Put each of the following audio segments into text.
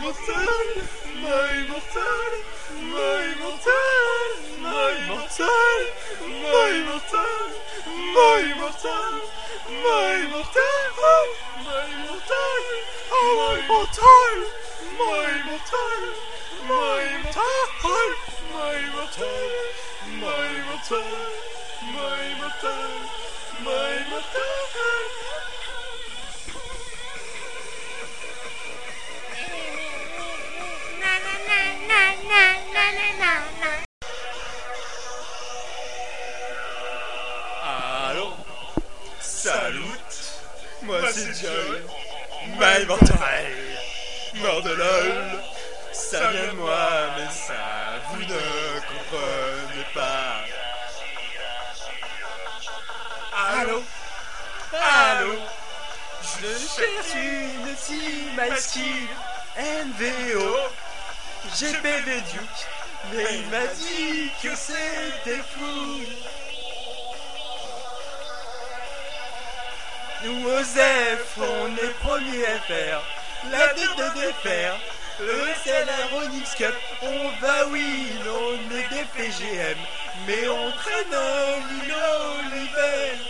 immortal, my immortal, my immortal, my immortal, my immortal, my immortal, my immortal, my immortal, oh my immortal, my immortal, my immortal, my immortal, my immortal, my immortal, my immortal. Allô, salut, moi c'est Joy, my immortal, mort de lol, ça vient de moi, mais ça vous ne comprenez pas. Allô, allô, je cherche une team masculine, NVO, GPV Duke, mais il m'a dit que c'était fou. Nous, Osef, on est premiers à faire la tête de défaire. C'est la Ronix Cup, on va win, on est des PGM, mais on traîne un Lilo level.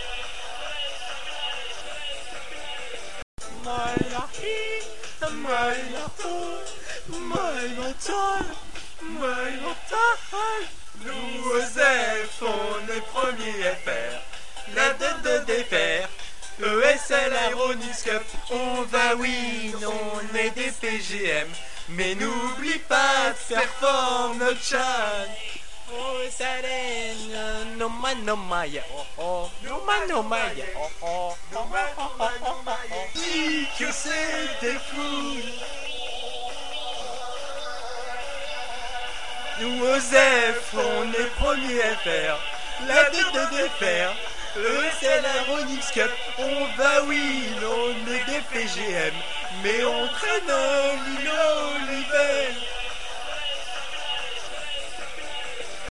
My Larky, my Larto, my mental, my mental. Nous, Osef, on est premiers à faire la tête de défaire. ESL Ironix Cup, on va win, on est des PGM, mais n'oublie pas de perform notre chan. Oh Salen, no man no maya, oh oh, no man no maya, oh oh, no man no maya. Dis que c'était fou. Nous Osef, on est premiers à faire la tête de défaire. C'est la Ronix Cup, on va win, on est des PGM, mais on traîne un Lilo level.